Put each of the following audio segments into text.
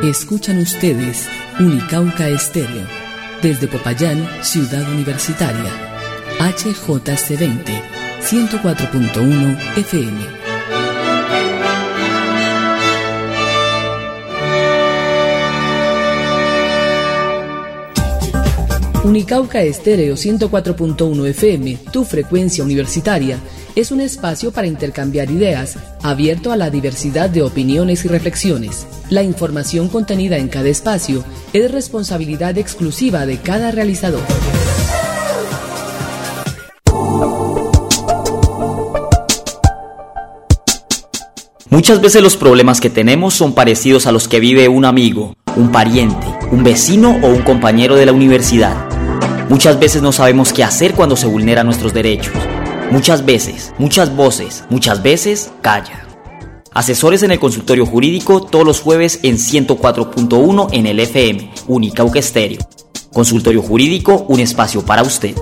Escuchan ustedes Unicauca Estéreo, desde Popayán, Ciudad Universitaria, HJC20, 104.1 FM. Unicauca Estéreo 104.1 FM, tu frecuencia universitaria, es un espacio para intercambiar ideas, abierto a la diversidad de opiniones y reflexiones. La información contenida en cada espacio es responsabilidad exclusiva de cada realizador. Muchas veces los problemas que tenemos son parecidos a los que vive un amigo, un pariente, un vecino o un compañero de la universidad. Muchas veces no sabemos qué hacer cuando se vulneran nuestros derechos. Muchas veces, muchas voces, muchas veces callan. Asesores en el consultorio jurídico todos los jueves en 104.1 en el FM, Unicauca Estéreo. Consultorio jurídico, un espacio para usted.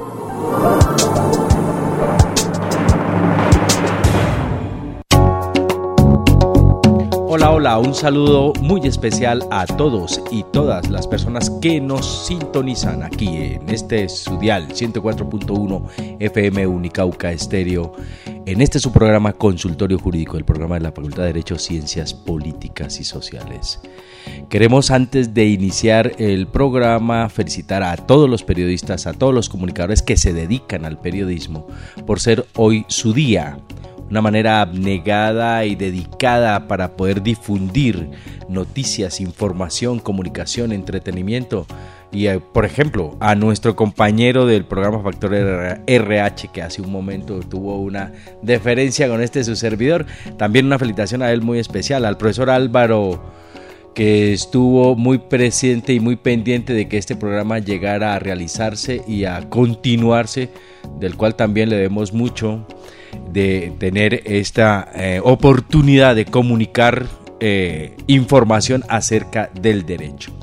Hola, un saludo muy especial a todos y todas las personas que nos sintonizan aquí en este su dial 104.1 FM Unicauca Estéreo, en este su programa Consultorio Jurídico, el programa de la Facultad de Derecho, Ciencias Políticas y Sociales. Queremos, antes de iniciar el programa, felicitar a todos los periodistas, a todos los comunicadores que se dedican al periodismo por ser hoy su día. Una manera abnegada y dedicada para poder difundir noticias, información, comunicación, entretenimiento. Y, por ejemplo, a nuestro compañero del programa Factor RH, que hace un momento tuvo una deferencia con su servidor. También una felicitación a él muy especial, al profesor Álvaro, que estuvo muy presente y muy pendiente de que este programa llegara a realizarse y a continuarse, del cual también le debemos mucho, de tener esta oportunidad de comunicar información acerca del derecho.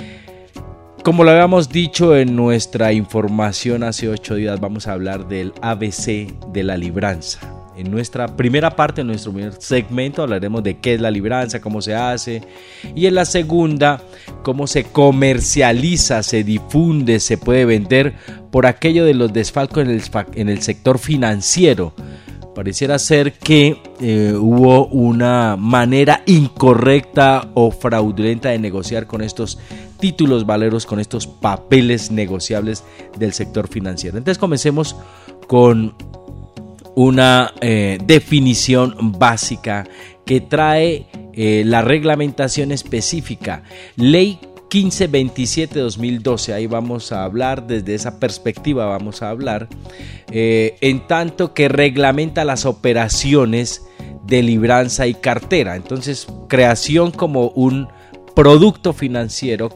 Como lo habíamos dicho en nuestra información hace 8 días, vamos a hablar del ABC de la libranza. En nuestra primera parte, en nuestro primer segmento, hablaremos de qué es la libranza, cómo se hace, y en la segunda, cómo se comercializa, se difunde, se puede vender por aquello de los desfalcos en el sector financiero. Pareciera ser que hubo una manera incorrecta o fraudulenta de negociar con estos títulos valeros, con estos papeles negociables del sector financiero. Entonces comencemos con una definición básica que trae la reglamentación específica, Ley 1527-2012, ahí vamos a hablar, desde esa perspectiva vamos a hablar, en tanto que reglamenta las operaciones de libranza y cartera. Entonces, creación como un producto financiero,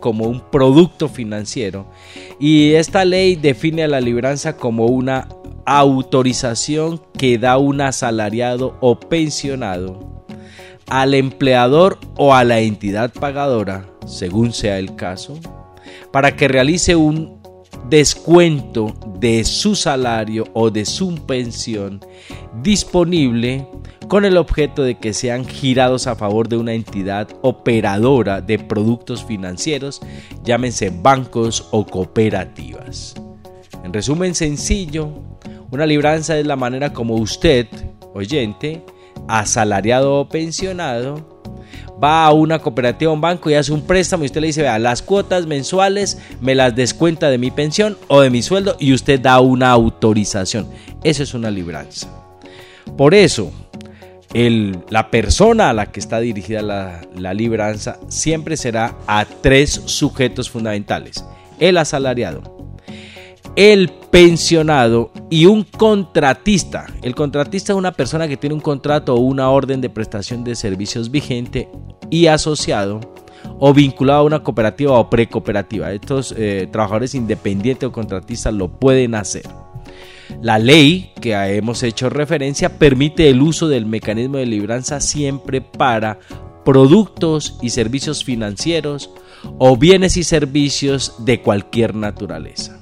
y esta ley define a la libranza como una autorización que da un asalariado o pensionado al empleador o a la entidad pagadora, según sea el caso, para que realice un descuento de su salario o de su pensión disponible con el objeto de que sean girados a favor de una entidad operadora de productos financieros, llámense bancos o cooperativas. En resumen sencillo, una libranza es la manera como usted, oyente, asalariado o pensionado, va a una cooperativa o un banco y hace un préstamo y usted le dice, vea, las cuotas mensuales me las descuenta de mi pensión o de mi sueldo, y usted da una autorización. Eso es una libranza. Por eso, la persona a la que está dirigida la libranza siempre será a 3 sujetos fundamentales: el asalariado, el pensionado y un contratista. El contratista es una persona que tiene un contrato o una orden de prestación de servicios vigente y asociado o vinculado a una cooperativa o precooperativa. Estos trabajadores independientes o contratistas lo pueden hacer. La ley que hemos hecho referencia permite el uso del mecanismo de libranza siempre para productos y servicios financieros o bienes y servicios de cualquier naturaleza.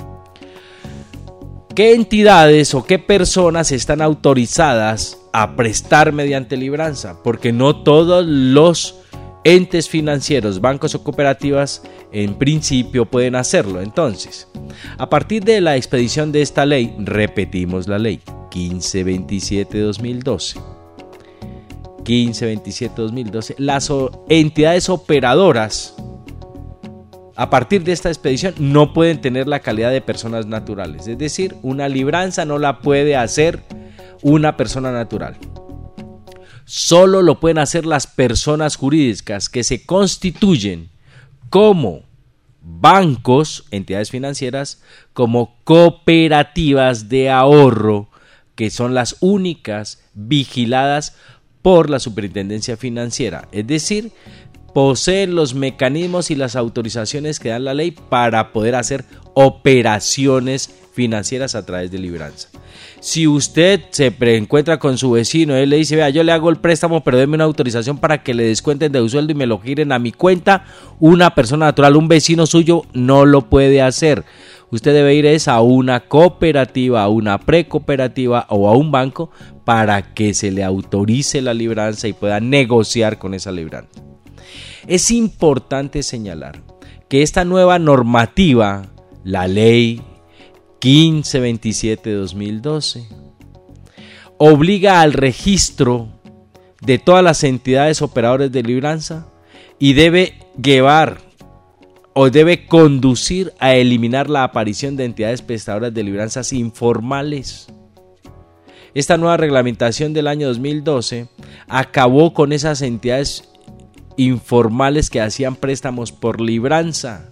¿Qué entidades o qué personas están autorizadas a prestar mediante libranza? Porque no todos los entes financieros, bancos o cooperativas, en principio pueden hacerlo. Entonces, a partir de la expedición de esta ley, repetimos la ley 1527-2012. 1527-2012, las entidades operadoras, a partir de esta expedición, no pueden tener la calidad de personas naturales. Es decir, una libranza no la puede hacer una persona natural. Solo lo pueden hacer las personas jurídicas que se constituyen como bancos, entidades financieras, como cooperativas de ahorro, que son las únicas vigiladas por la Superintendencia Financiera. Es decir, poseen los mecanismos y las autorizaciones que dan la ley para poder hacer operaciones financieras a través de libranza. Si usted se encuentra con su vecino, él le dice, vea, yo le hago el préstamo, pero déme una autorización para que le descuenten de su sueldo y me lo giren a mi cuenta, una persona natural, un vecino suyo, no lo puede hacer. Usted debe ir a una cooperativa, a una precooperativa o a un banco para que se le autorice la libranza y pueda negociar con esa libranza. Es importante señalar que esta nueva normativa, la ley 1527-2012, obliga al registro de todas las entidades operadoras de libranza y debe llevar o debe conducir a eliminar la aparición de entidades prestadoras de libranzas informales. Esta nueva reglamentación del año 2012 acabó con esas entidades informales que hacían préstamos por libranza.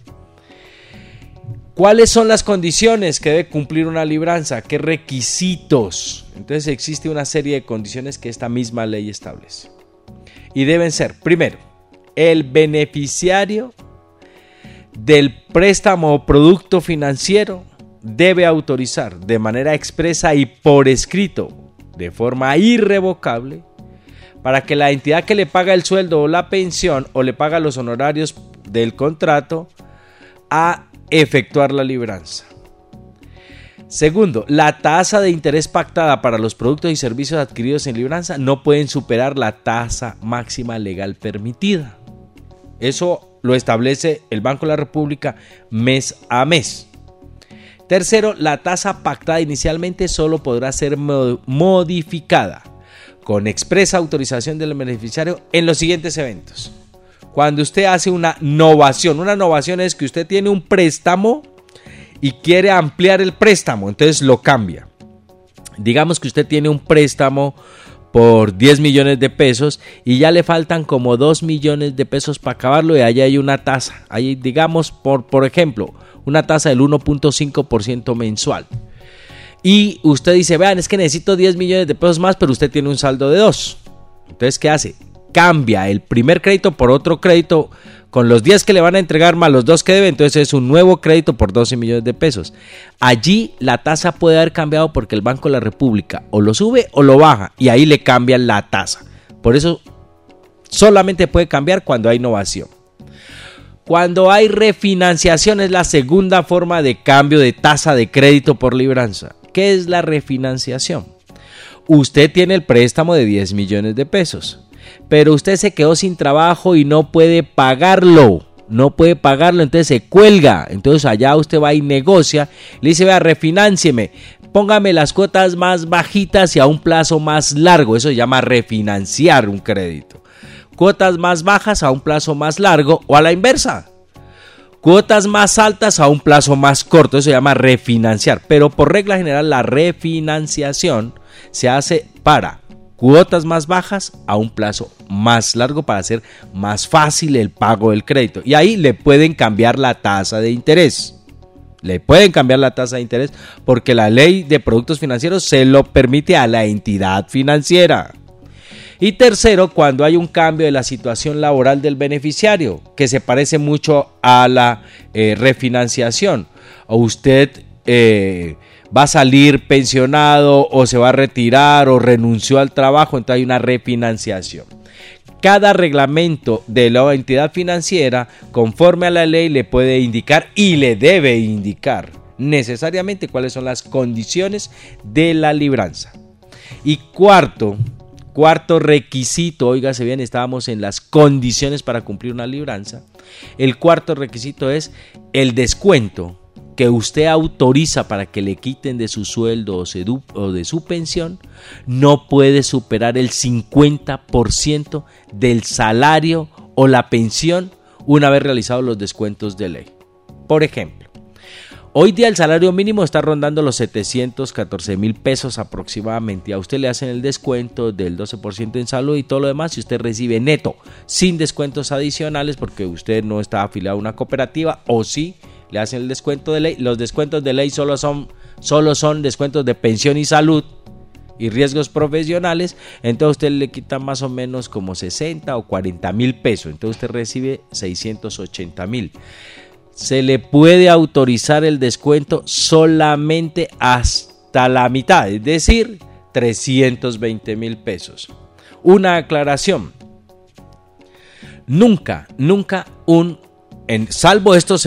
¿Cuáles son las condiciones que debe cumplir una libranza? ¿Qué requisitos? Entonces existe una serie de condiciones que esta misma ley establece. Y deben ser, primero, el beneficiario del préstamo o producto financiero debe autorizar de manera expresa y por escrito, de forma irrevocable, para que la entidad que le paga el sueldo o la pensión o le paga los honorarios del contrato a efectuar la libranza. Segundo, la tasa de interés pactada para los productos y servicios adquiridos en libranza no pueden superar la tasa máxima legal permitida. Eso lo establece el Banco de la República mes a mes. Tercero, la tasa pactada inicialmente solo podrá ser modificada con expresa autorización del beneficiario en los siguientes eventos. Cuando usted hace una novación es que usted tiene un préstamo y quiere ampliar el préstamo, entonces lo cambia. Digamos que usted tiene un préstamo por 10 millones de pesos y ya le faltan como 2 millones de pesos para acabarlo y allá hay una tasa, ahí digamos por ejemplo, una tasa del 1.5% mensual. Y usted dice, vean, es que necesito 10 millones de pesos más, pero usted tiene un saldo de 2. Entonces, ¿qué hace? Cambia el primer crédito por otro crédito con los 10 que le van a entregar más los 2 que debe, entonces es un nuevo crédito por 12 millones de pesos. Allí la tasa puede haber cambiado porque el Banco de la República o lo sube o lo baja y ahí le cambian la tasa. Por eso solamente puede cambiar cuando hay innovación. Cuando hay refinanciación es la segunda forma de cambio de tasa de crédito por libranza. ¿Qué es la refinanciación? Usted tiene el préstamo de 10 millones de pesos, pero usted se quedó sin trabajo y no puede pagarlo, entonces se cuelga. Entonces allá usted va y negocia, le dice, vea, refináncieme, póngame las cuotas más bajitas y a un plazo más largo. Eso se llama refinanciar un crédito. Cuotas más bajas a un plazo más largo o a la inversa. Cuotas más altas a un plazo más corto, eso se llama refinanciar. Pero por regla general la refinanciación se hace para cuotas más bajas a un plazo más largo para hacer más fácil el pago del crédito. Y ahí le pueden cambiar la tasa de interés. Porque la ley de productos financieros se lo permite a la entidad financiera. Y tercero, cuando hay un cambio de la situación laboral del beneficiario, que se parece mucho a la refinanciación. O usted va a salir pensionado o se va a retirar o renunció al trabajo, entonces hay una refinanciación. Cada reglamento de la entidad financiera, conforme a la ley, le puede indicar y le debe indicar necesariamente cuáles son las condiciones de la libranza. Y cuarto, Cuarto requisito, óigase bien, estábamos en las condiciones para cumplir una libranza. El cuarto requisito es el descuento que usted autoriza para que le quiten de su sueldo o de su pensión no puede superar el 50% del salario o la pensión una vez realizados los descuentos de ley. Por ejemplo, hoy día el salario mínimo está rondando los 714,000 pesos aproximadamente. A usted le hacen el descuento del 12% en salud y todo lo demás, y usted recibe neto, sin descuentos adicionales porque usted no está afiliado a una cooperativa, o sí, le hacen el descuento de ley. Los descuentos de ley solo son descuentos de pensión y salud y riesgos profesionales. Entonces usted le quita más o menos como 60 o 40,000 pesos. Entonces usted recibe 680,000. Se le puede autorizar el descuento solamente hasta la mitad, es decir, 320,000 pesos. Una aclaración: nunca salvo estos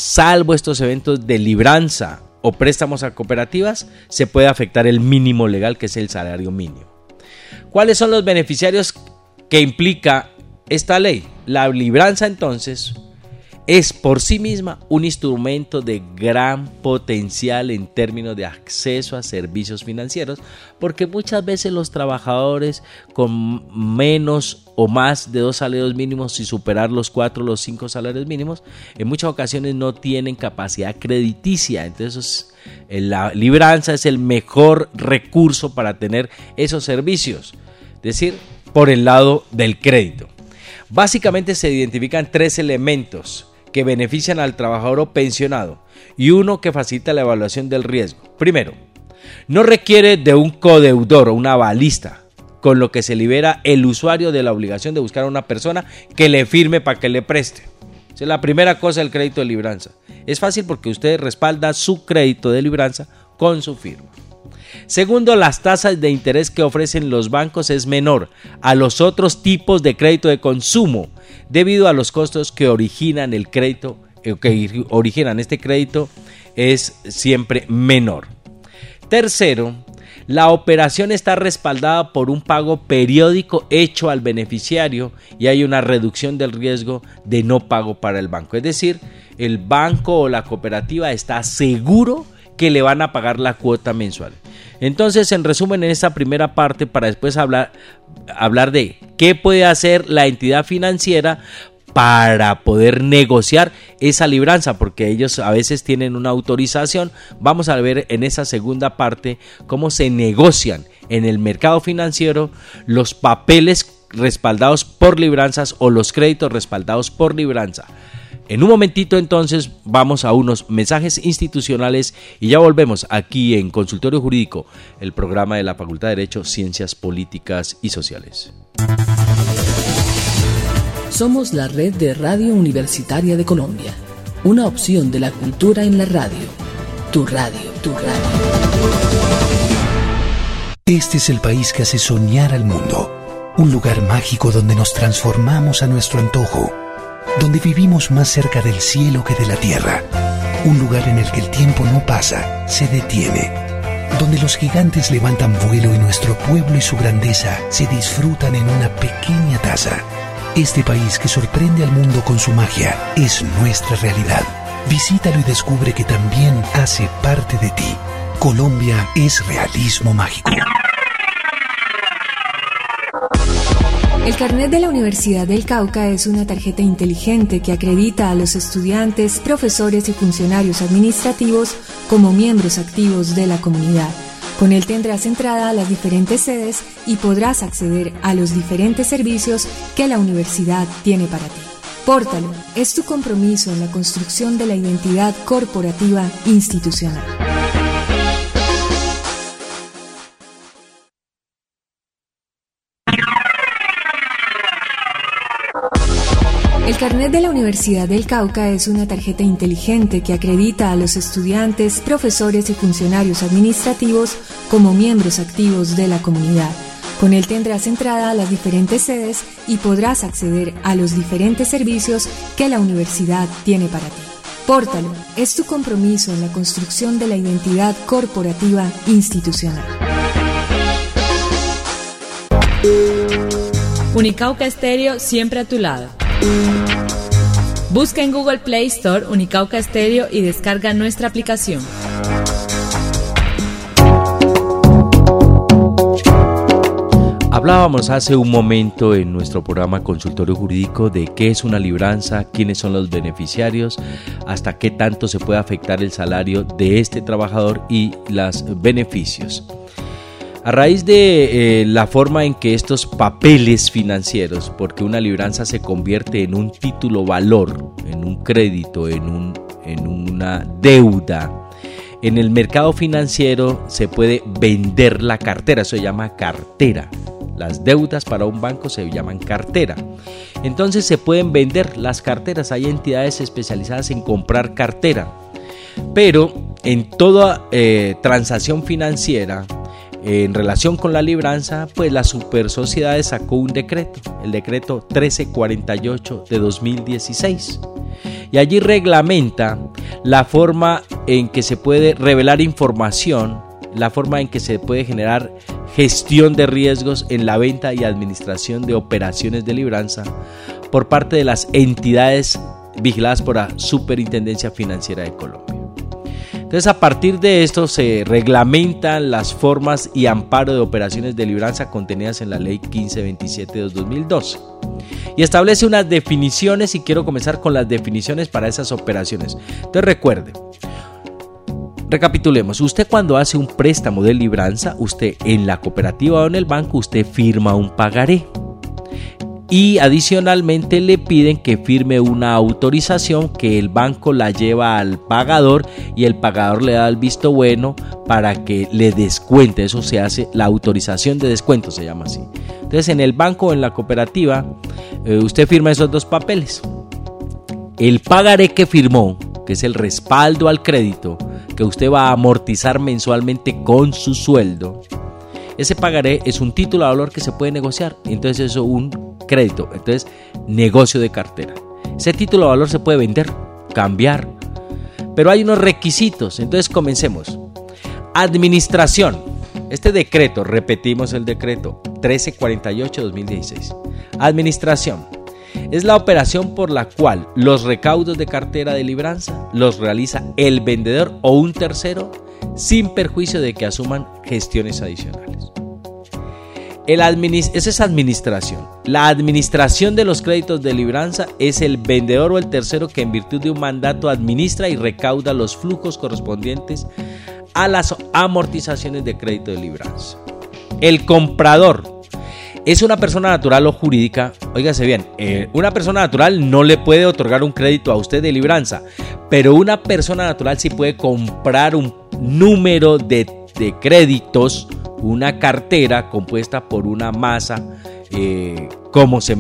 eventos de libranza o préstamos a cooperativas, se puede afectar el mínimo legal, que es el salario mínimo. ¿Cuáles son los beneficiarios que implica esta ley? La libranza, entonces, es por sí misma un instrumento de gran potencial en términos de acceso a servicios financieros, porque muchas veces los trabajadores con menos o más de 2 salarios mínimos y superar los 4 o los 5 salarios mínimos, en muchas ocasiones no tienen capacidad crediticia. Entonces la libranza es el mejor recurso para tener esos servicios, es decir, por el lado del crédito. Básicamente se identifican 3 elementos que benefician al trabajador o pensionado y uno que facilita la evaluación del riesgo. Primero, no requiere de un codeudor o un avalista, con lo que se libera el usuario de la obligación de buscar a una persona que le firme para que le preste. Esa es la primera cosa del crédito de libranza. Es fácil porque usted respalda su crédito de libranza con su firma. Segundo, las tasas de interés que ofrecen los bancos es menor a los otros tipos de crédito de consumo, debido a los costos que originan el crédito, este crédito es siempre menor. Tercero, la operación está respaldada por un pago periódico hecho al beneficiario y hay una reducción del riesgo de no pago para el banco. Es decir, el banco o la cooperativa está seguro que le van a pagar la cuota mensual. Entonces, en resumen, en esta primera parte, para después hablar de qué puede hacer la entidad financiera para poder negociar esa libranza, porque ellos a veces tienen una autorización. Vamos a ver en esa segunda parte cómo se negocian en el mercado financiero los papeles respaldados por libranzas o los créditos respaldados por libranza. En un momentito, entonces, vamos a unos mensajes institucionales y ya volvemos aquí en Consultorio Jurídico, el programa de la Facultad de Derecho, Ciencias Políticas y Sociales. Somos la red de Radio Universitaria de Colombia, una opción de la cultura en la radio. Tu radio, tu radio. Este es el país que hace soñar al mundo, un lugar mágico donde nos transformamos a nuestro antojo, donde vivimos más cerca del cielo que de la tierra, un lugar en el que el tiempo no pasa, se detiene, donde los gigantes levantan vuelo y nuestro pueblo y su grandeza se disfrutan en una pequeña taza. Este país que sorprende al mundo con su magia es nuestra realidad. Visítalo y descubre que también hace parte de ti. Colombia es realismo mágico. El carnet de la Universidad del Cauca es una tarjeta inteligente que acredita a los estudiantes, profesores y funcionarios administrativos como miembros activos de la comunidad. Con él tendrás entrada a las diferentes sedes y podrás acceder a los diferentes servicios que la universidad tiene para ti. Pórtalo, es tu compromiso en la construcción de la identidad corporativa institucional. El carnet de la Universidad del Cauca es una tarjeta inteligente que acredita a los estudiantes, profesores y funcionarios administrativos como miembros activos de la comunidad. Con él tendrás entrada a las diferentes sedes y podrás acceder a los diferentes servicios que la universidad tiene para ti. Pórtalo, es tu compromiso en la construcción de la identidad corporativa institucional. Unicauca Estéreo, siempre a tu lado. Busca en Google Play Store Unicauca Estéreo y descarga nuestra aplicación. Hablábamos hace un momento en nuestro programa Consultorio Jurídico de qué es una libranza, quiénes son los beneficiarios, hasta qué tanto se puede afectar el salario de este trabajador y los beneficios. A raíz de la forma en que estos papeles financieros, porque una libranza se convierte en un título valor, en un crédito, en una deuda, en el mercado financiero se puede vender la cartera, eso se llama cartera. Las deudas para un banco se llaman cartera. Entonces se pueden vender las carteras, hay entidades especializadas en comprar cartera. Pero en toda transacción financiera, en relación con la libranza, pues la Supersociedades sacó un decreto, el decreto 1348 de 2016. Y allí reglamenta la forma en que se puede revelar información, la forma en que se puede generar gestión de riesgos en la venta y administración de operaciones de libranza por parte de las entidades vigiladas por la Superintendencia Financiera de Colombia. Entonces, a partir de esto se reglamentan las formas y amparo de operaciones de libranza contenidas en la Ley 1527 de 2012 y establece unas definiciones, y quiero comenzar con las definiciones para esas operaciones. Entonces, recuerde, recapitulemos, usted cuando hace un préstamo de libranza, usted en la cooperativa o en el banco, usted firma un pagaré. Y adicionalmente le piden que firme una autorización que el banco la lleva al pagador y el pagador le da el visto bueno para que le descuente. Eso se hace, la autorización de descuento se llama así. Entonces, en el banco o en la cooperativa usted firma esos dos papeles. El pagaré que firmó, que es el respaldo al crédito que usted va a amortizar mensualmente con su sueldo, ese pagaré es un título de valor que se puede negociar. Entonces eso es un crédito, entonces negocio de cartera. Ese título de valor se puede vender, cambiar, pero hay unos requisitos. Entonces comencemos. Administración. Este decreto, repetimos el decreto 1348-2016. Administración. Es la operación por la cual los recaudos de cartera de libranza los realiza el vendedor o un tercero sin perjuicio de que asuman gestiones adicionales. Esa es administración. La administración de los créditos de libranza es el vendedor o el tercero que en virtud de un mandato administra y recauda los flujos correspondientes a las amortizaciones de crédito de libranza. El comprador es una persona natural o jurídica. Óigase bien, una persona natural no le puede otorgar un crédito a usted de libranza, pero una persona natural sí puede comprar un número de créditos, una cartera compuesta por una masa, como se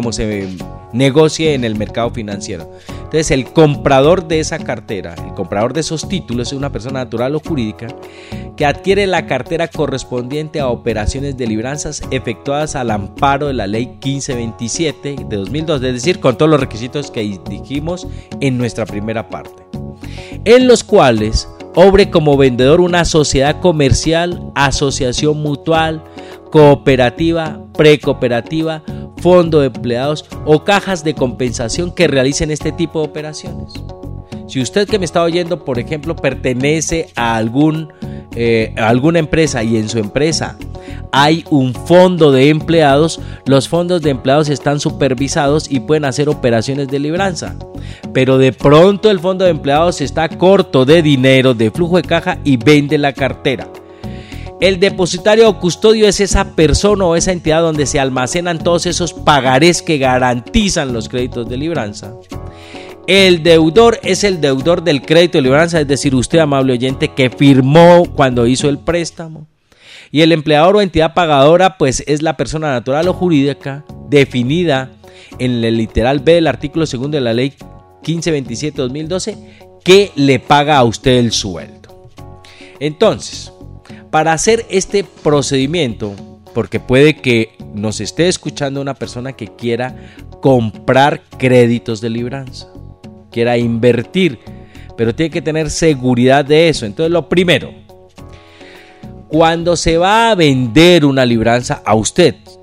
negocie en el mercado financiero. Entonces, el comprador de esa cartera, el comprador de esos títulos, es una persona natural o jurídica que adquiere la cartera correspondiente a operaciones de libranzas efectuadas al amparo de la Ley 1527 de 2002, es decir, con todos los requisitos que dijimos en nuestra primera parte, en los cuales obre como vendedor una sociedad comercial, asociación mutual, cooperativa, precooperativa, fondo de empleados o cajas de compensación que realicen este tipo de operaciones. Si usted que me está oyendo, por ejemplo, pertenece a alguna empresa y en su empresa hay un fondo de empleados, los fondos de empleados están supervisados y pueden hacer operaciones de libranza. Pero de pronto el fondo de empleados está corto de dinero, de flujo de caja y vende la cartera. El depositario o custodio es esa persona o esa entidad donde se almacenan todos esos pagarés que garantizan los créditos de libranza. El deudor es el deudor del crédito de libranza, es decir, usted, amable oyente, que firmó cuando hizo el préstamo. Y el empleador o entidad pagadora, pues es la persona natural o jurídica definida en el literal B del artículo 2 de la Ley 1527-2012 que le paga a usted el sueldo. Entonces, para hacer este procedimiento, porque puede que nos esté escuchando una persona que quiera comprar créditos de libranza, quiera invertir, pero tiene que tener seguridad de eso. Entonces, lo primero, cuando se va a vender una libranza a usted,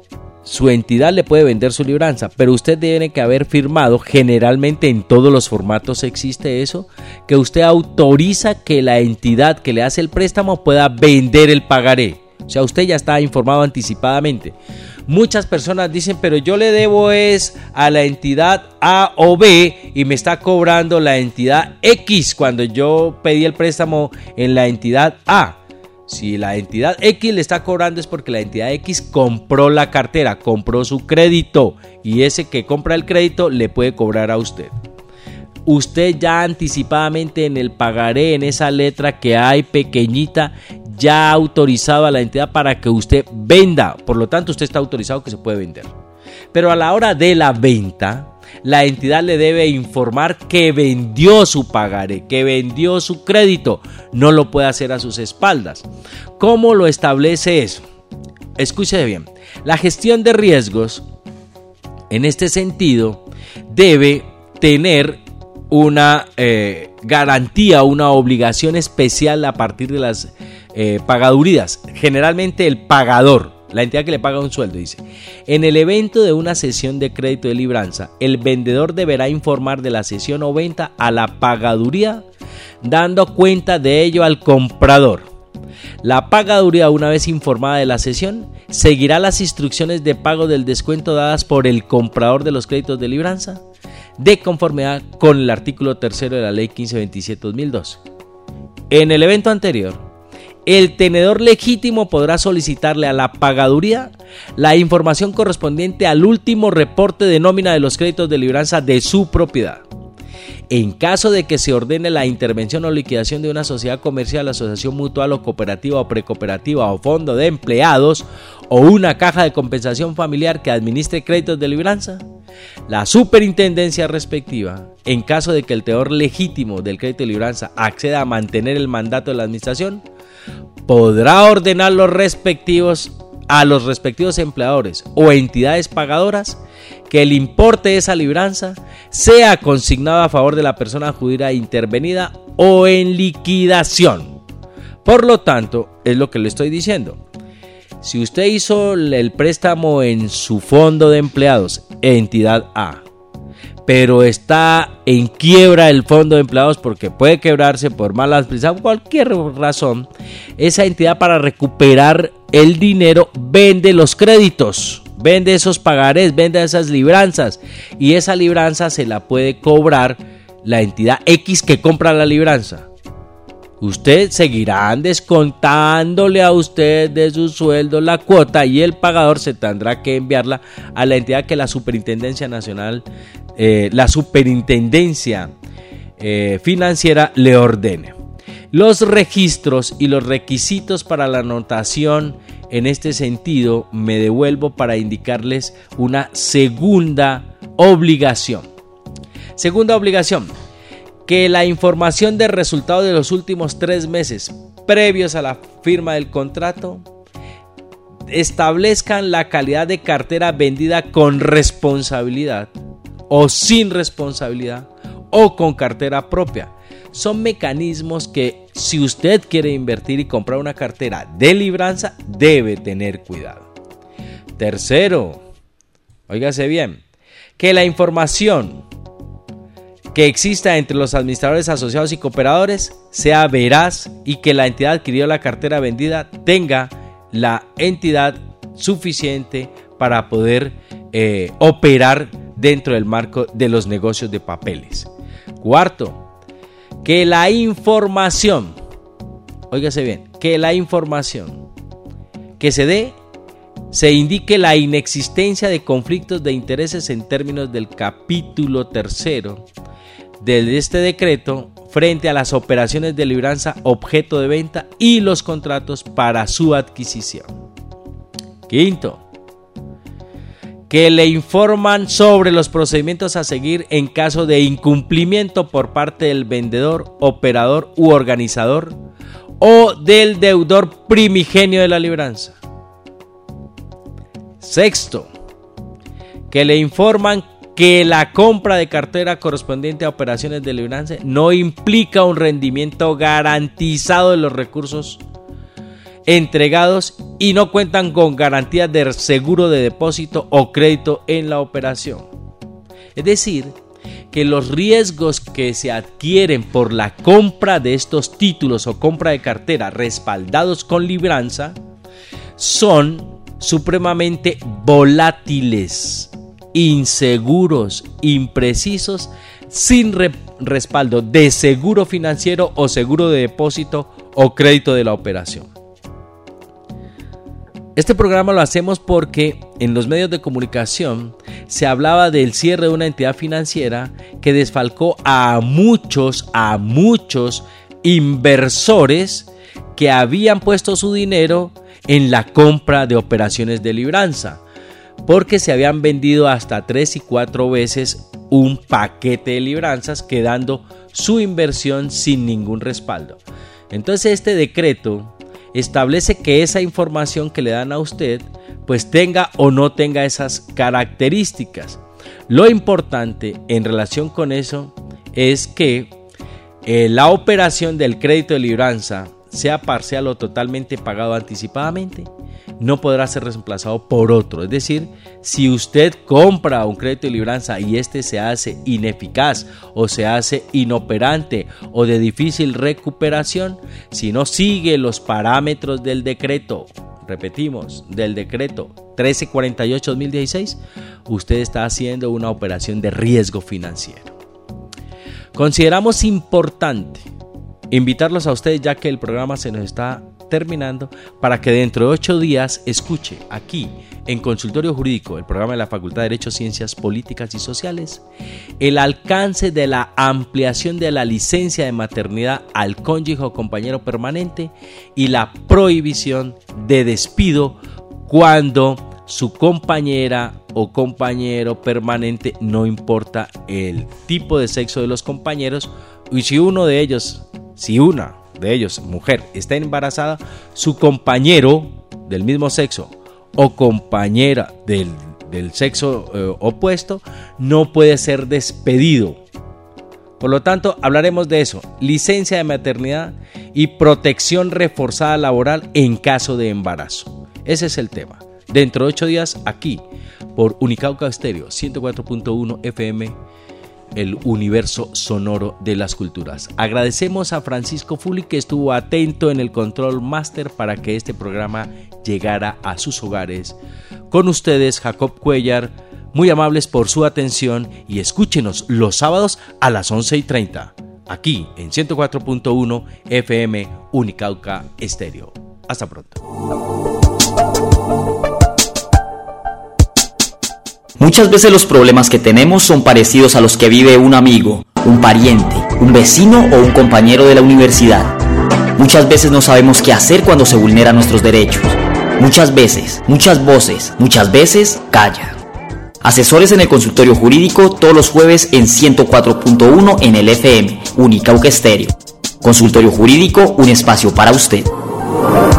su entidad le puede vender su libranza, pero usted tiene que haber firmado, generalmente en todos los formatos existe eso, que usted autoriza que la entidad que le hace el préstamo pueda vender el pagaré. O sea, usted ya está informado anticipadamente. Muchas personas dicen, pero yo le debo es a la entidad A o B y me está cobrando la entidad X cuando yo pedí el préstamo en la entidad A. Si la entidad X le está cobrando es porque la entidad X compró la cartera, compró su crédito y ese que compra el crédito le puede cobrar a usted. Usted ya anticipadamente en el pagaré, en esa letra que hay pequeñita, ya ha autorizado a la entidad para que usted venda. Por lo tanto, usted está autorizado que se puede vender. Pero a la hora de la venta, la entidad le debe informar que vendió su pagaré, que vendió su crédito. No lo puede hacer a sus espaldas. ¿Cómo lo establece eso? Escuche bien. La gestión de riesgos, en este sentido, debe tener una garantía, una obligación especial a partir de las pagadurías. Generalmente el pagador, la entidad que le paga un sueldo, dice: en el evento de una cesión de crédito de libranza, el vendedor deberá informar de la cesión o venta a la pagaduría, dando cuenta de ello al comprador. La pagaduría, una vez informada de la cesión, seguirá las instrucciones de pago del descuento dadas por el comprador de los créditos de libranza, de conformidad con el artículo 3 de la Ley 1527/2002. En el evento anterior, el tenedor legítimo podrá solicitarle a la pagaduría la información correspondiente al último reporte de nómina de los créditos de libranza de su propiedad. En caso de que se ordene la intervención o liquidación de una sociedad comercial, asociación mutual o cooperativa o precooperativa o fondo de empleados o una caja de compensación familiar que administre créditos de libranza, la superintendencia respectiva, en caso de que el tenedor legítimo del crédito de libranza acceda a mantener el mandato de la administración, podrá ordenar a los respectivos empleadores o entidades pagadoras que el importe de esa libranza sea consignado a favor de la persona judicial intervenida o en liquidación. Por lo tanto, es lo que le estoy diciendo. Si usted hizo el préstamo en su fondo de empleados, entidad A, pero está en quiebra el fondo de empleados porque puede quebrarse por mala administración, cualquier razón, esa entidad, para recuperar el dinero, vende los créditos, vende esos pagarés, vende esas libranzas, y esa libranza se la puede cobrar la entidad X que compra la libranza. Usted seguirá descontándole a usted de su sueldo la cuota y el pagador se tendrá que enviarla a la entidad que la Superintendencia Nacional, la Superintendencia Financiera le ordene. Los registros y los requisitos para la anotación en este sentido me devuelvo para indicarles una segunda obligación. Segunda obligación: que la información del resultado de los últimos 3 meses previos a la firma del contrato establezcan la calidad de cartera vendida con responsabilidad o sin responsabilidad o con cartera propia. Son mecanismos que, si usted quiere invertir y comprar una cartera de libranza, debe tener cuidado. Tercero, óigase bien, que la información que exista entre los administradores asociados y cooperadores sea veraz y que la entidad adquirió la cartera vendida tenga la entidad suficiente para poder operar dentro del marco de los negocios de papeles. Cuarto, que la información, óigase bien, que la información que se dé se indique la inexistencia de conflictos de intereses en términos del capítulo 3 de este decreto frente a las operaciones de libranza objeto de venta y los contratos para su adquisición. Quinto, que le informan sobre los procedimientos a seguir en caso de incumplimiento por parte del vendedor, operador u organizador o del deudor primigenio de la libranza. Sexto, que le informan que la compra de cartera correspondiente a operaciones de libranza no implica un rendimiento garantizado de los recursos entregados y no cuentan con garantías de seguro de depósito o crédito en la operación. Es decir, que los riesgos que se adquieren por la compra de estos títulos o compra de cartera respaldados con libranza son supremamente volátiles, inseguros, imprecisos, sin respaldo de seguro financiero o seguro de depósito o crédito de la operación. Este programa lo hacemos porque en los medios de comunicación se hablaba del cierre de una entidad financiera que desfalcó a muchos inversores que habían puesto su dinero en la compra de operaciones de libranza, porque se habían vendido hasta 3 y 4 veces un paquete de libranzas, quedando su inversión sin ningún respaldo. Entonces este decreto establece que esa información que le dan a usted pues tenga o no tenga esas características. Lo importante en relación con eso es que la operación del crédito de libranza, sea parcial o totalmente pagado anticipadamente, no podrá ser reemplazado por otro. Es decir, si usted compra un crédito de libranza y este se hace ineficaz o se hace inoperante o de difícil recuperación, si no sigue los parámetros del decreto, repetimos, del decreto 1348-2016, usted está haciendo una operación de riesgo financiero. Consideramos importante invitarlos a ustedes, ya que el programa se nos está terminando, para que dentro de 8 días escuche aquí en Consultorio Jurídico, el programa de la Facultad de Derecho, Ciencias Políticas y Sociales, el alcance de la ampliación de la licencia de maternidad al cónyuge o compañero permanente y la prohibición de despido cuando su compañera o compañero permanente, no importa el tipo de sexo de los compañeros, y si una de ellos, mujer, está embarazada, su compañero del mismo sexo o compañera del sexo opuesto no puede ser despedido. Por lo tanto, hablaremos de eso: licencia de maternidad y protección reforzada laboral en caso de embarazo. Ese es el tema. Dentro de 8 días, aquí por Unicauca Estéreo 104.1 FM, el universo sonoro de las culturas. Agradecemos a Francisco Fuli, que estuvo atento en el control master para que este programa llegara a sus hogares. Con ustedes, Jacob Cuellar, muy amables por su atención, y escúchenos los sábados a las 11:30, aquí en 104.1 FM Unicauca Estéreo. Hasta pronto. Muchas veces los problemas que tenemos son parecidos a los que vive un amigo, un pariente, un vecino o un compañero de la universidad. Muchas veces no sabemos qué hacer cuando se vulneran nuestros derechos. Muchas veces, muchas voces, muchas veces callan. Asesores en el Consultorio Jurídico todos los jueves en 104.1 en el FM, Unicauca Estéreo. Consultorio Jurídico, un espacio para usted.